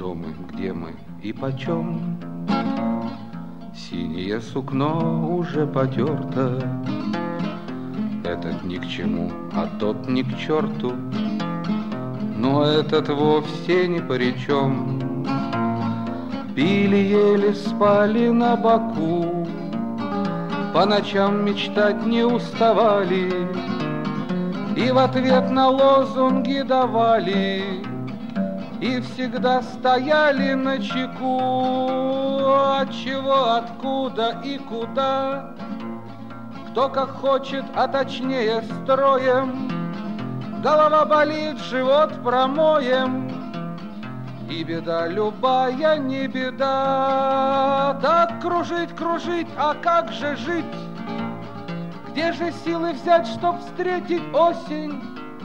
Что мы, где мы и почем? Синее сукно уже потерто. Этот ни к чему, а тот ни к черту. Но этот вовсе ни по чем. Пили, ели, спали на боку, по ночам мечтать не уставали, и в ответ на лозунги давали, и всегда стояли начеку. От чего, откуда и куда, кто как хочет, а точнее строем. Голова болит, живот промоем, и беда любая не беда. Так кружить, кружить, а как же жить? Где же силы взять, чтоб встретить осень?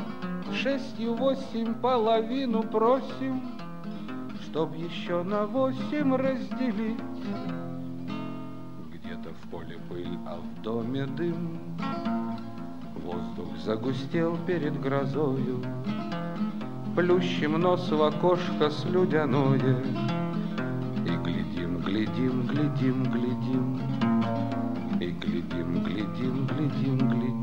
6-8 половину просим, чтоб еще на 8 разделить. Где-то в поле пыль, а в доме дым. Воздух загустел перед грозою. Плющим нос в окошко слюдяное. И глядим, глядим, глядим, глядим. И глядим, глядим, глядим, глядим.